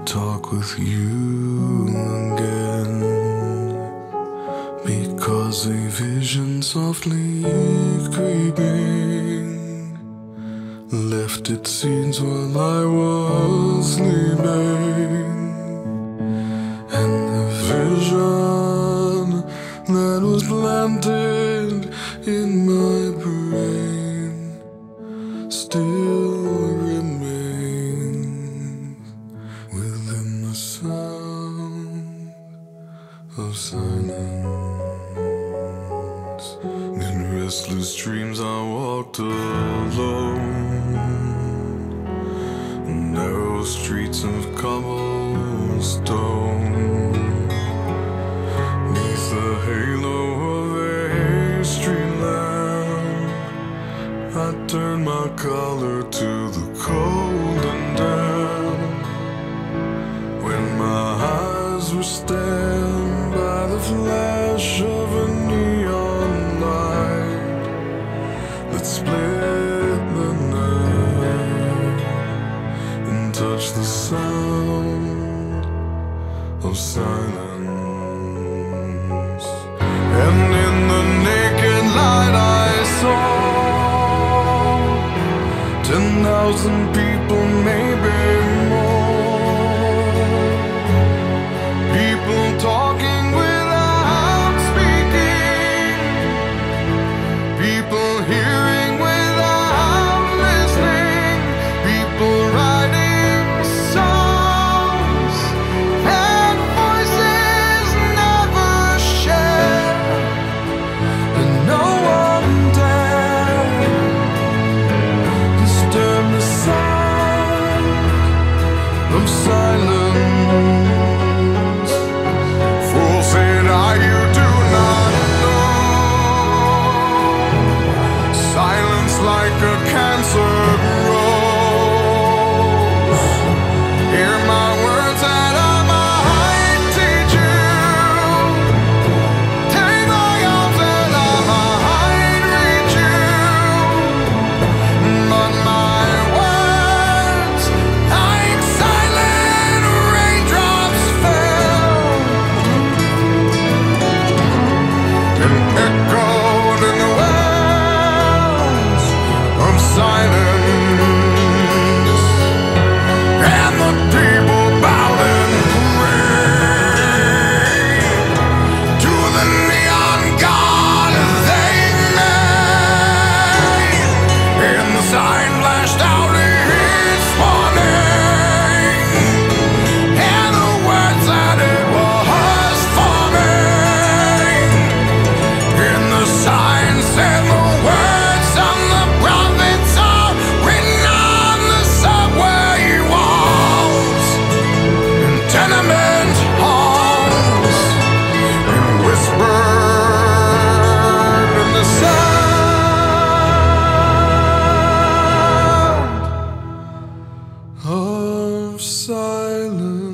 talk with you again, because a vision softly creeping left its seeds while I was sleeping, and the vision that was planted in my brain still remains within the sound of silence. In restless dreams I walked alone, narrow streets of cobblestone, neath the halo of a street lamp. I turned my collar to the cold and damp, when my eyes were stabbed by the flash of a neon light that split the night and touched the sound of silence. And in the naked light I saw 10,000 people, maybe more, people talking without speaking, people hearing without listening, people writing songs that voices never share, and no one dared disturb the sound of silence. Fool, said I, you do not know. Silence like a cancer grows. Hear my words that I might teach you. Take my arms that I might reach you. But my words, like silent raindrops, fell and echoed in the wells of silence, and the people bowed and prayed to the neon god they made, and the sign flashed out its warning, and the words that it was forming, and the sign said the words on the prophets are written on the subway walls, in tenement halls, and whispered in the sound of silence.